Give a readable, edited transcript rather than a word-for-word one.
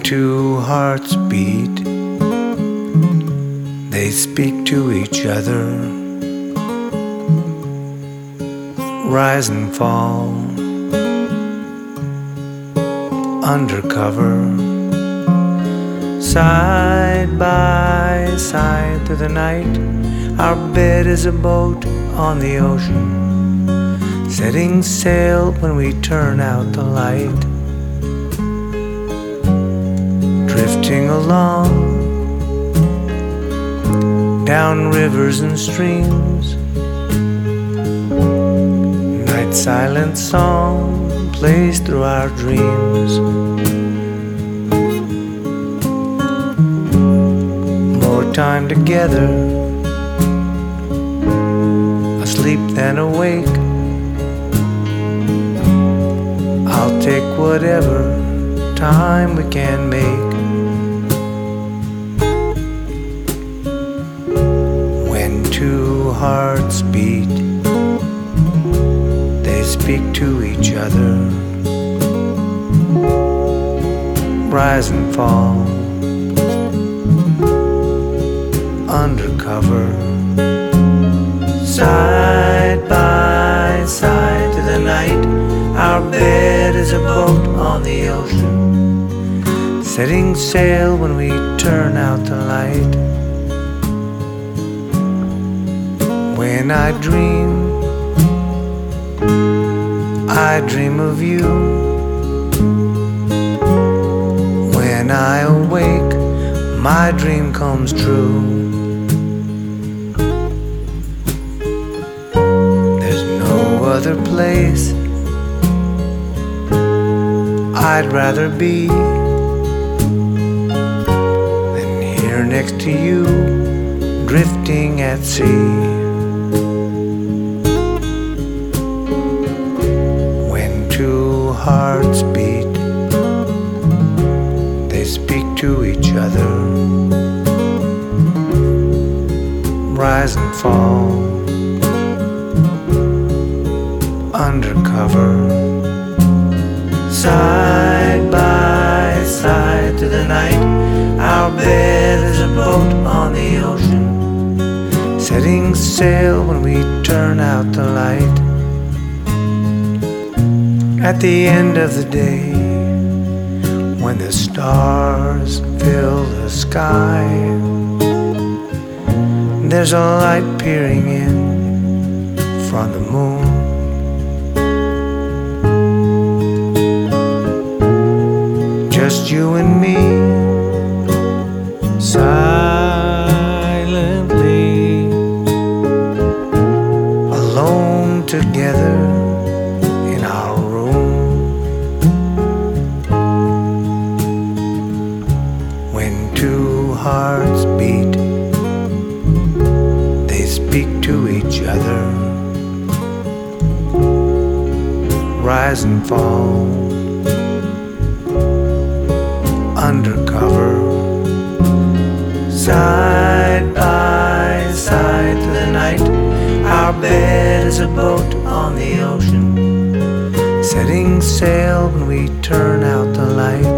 two hearts beat, they speak to each other, rise and fall, undercover, side by side through the night. Our bed is a boat on the ocean, setting sail when we turn out the light. Drifting along, down rivers and streams, night silent song plays through our dreams. More time together, asleep than awake. I'll take whatever time we can make. When two hearts beat, they speak to each other, rise and fall, undercover, side by side to the night. Our bed is a boat on the ocean, setting sail when we turn out the light. When I dream of you. When I awake, my dream comes true. There's no other place I'd rather be than here next to you, drifting at sea. When two hearts beat, they speak to each other, rise and fall, undercover, side by side through the night. Our bed is a boat on the ocean, setting sail when we turn out the light. At the end of the day, when the stars fill the sky, there's a light peering in from the moon. Just you and me, silently, alone together in our room. When two hearts beat, they speak to each other, rise and fall, undercover, side by side through the night. Our bed is a boat on the ocean, setting sail when we turn out the light.